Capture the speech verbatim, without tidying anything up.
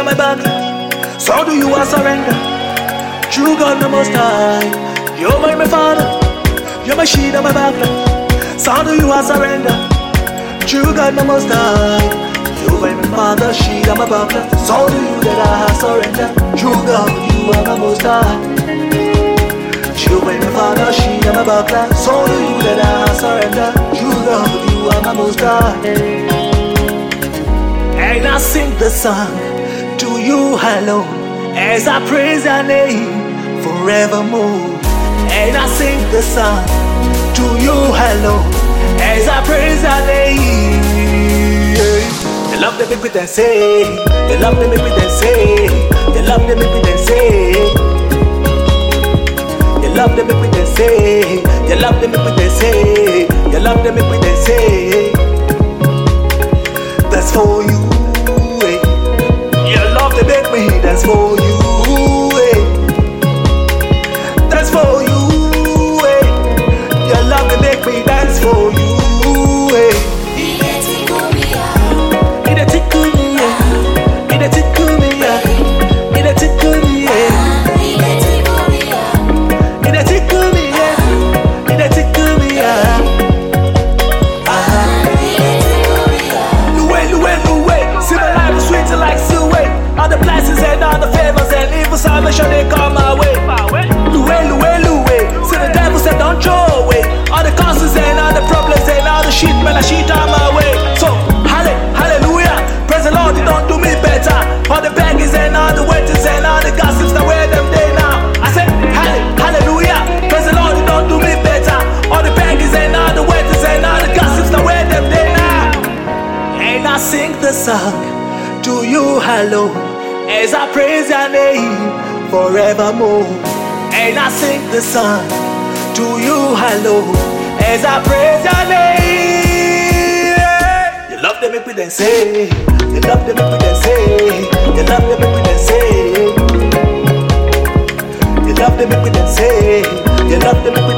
my back, so do you I surrender. True God, the Most High, you're my, my Father, you're my shield and my buckler. So do you I surrender. True God, the Most High, you're my, my Father, shield and my buckler. So do you that I surrender. True God, you are my Most High. You are my Father, shield and my buckler. So do you that I surrender. True God, you are my Most High. And I sing the song to you alone as I praise your name forevermore. And I sing the song to you alone as I praise your name. The love that make me dance, the love that make me dance, the love that make me dance, the love that make me dance, the love that make me dance, the love that make me dance. That's for you. Make me dance for you, eh. That's for you, eh. Your love can make me dance for you, eh. It tickle me, yeah. It tickle me, yeah. It tickle me, yeah. It tickle me, yeah. It tickle me, yeah. It tickle me, yeah. Ah. Luwe, luwe, luwe. See my life is sweet like suet. All the blessings and all the favors and evil salvation they come my way. Loué, loué, loué. See the devil said don't throw away all the causes and all the problems and all the shit, man, I shit on my way. So, halle, hallelujah. Praise the Lord, you don't do me better. All the beggars and all the waiters and all the gossips, now where them they now. I said, halle, hallelujah. Praise the Lord, you don't do me better. All the beggars and all the waiters and all the gossips, now where them they now. And I sing the song to you alone as I praise your name forevermore. And I sing the song to you alone as I praise your name. You love them make me dance, you love them make me dance, you love them make me dance, you love them make me dance, you love them make me